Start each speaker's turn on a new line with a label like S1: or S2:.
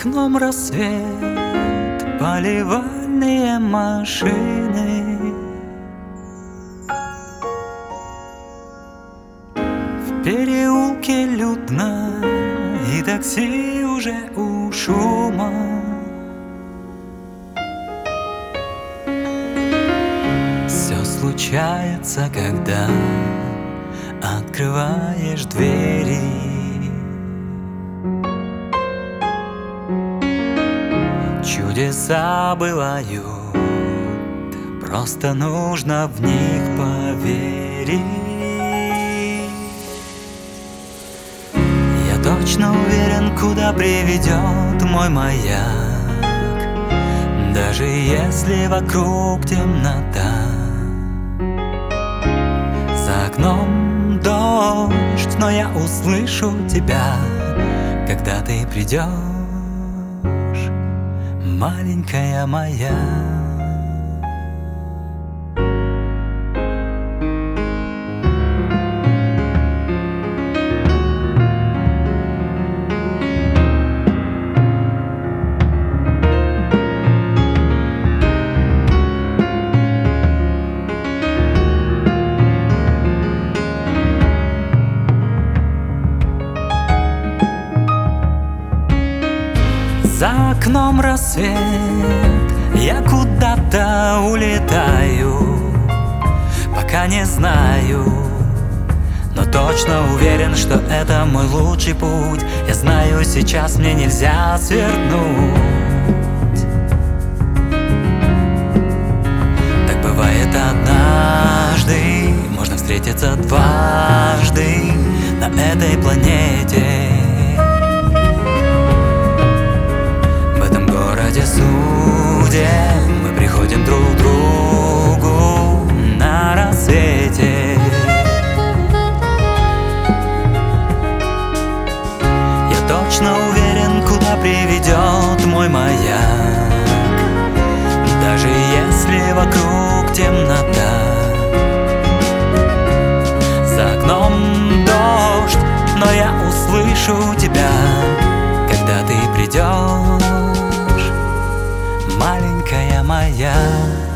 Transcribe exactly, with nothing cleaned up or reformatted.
S1: окном рассвет, поливальные машины. В переулке людно, и такси уже у шума. Все случается, когда открываешь двери. Чудеса бывают, просто нужно в них поверить. Я точно уверен, куда приведет мой маяк, даже если вокруг темнота. За окном дождь, но я услышу тебя, когда ты придешь, маленькая моя. За окном рассвет, я куда-то улетаю, пока не знаю, но точно уверен, что это мой лучший путь. Я знаю, сейчас мне нельзя свернуть. Так бывает однажды, можно встретиться дважды на этой планете. Мы приходим друг к другу на рассвете. Я точно уверен, куда приведет мой маяк, даже если вокруг темнота. За окном дождь, но я услышу тебя, когда ты придешь, маленькая моя.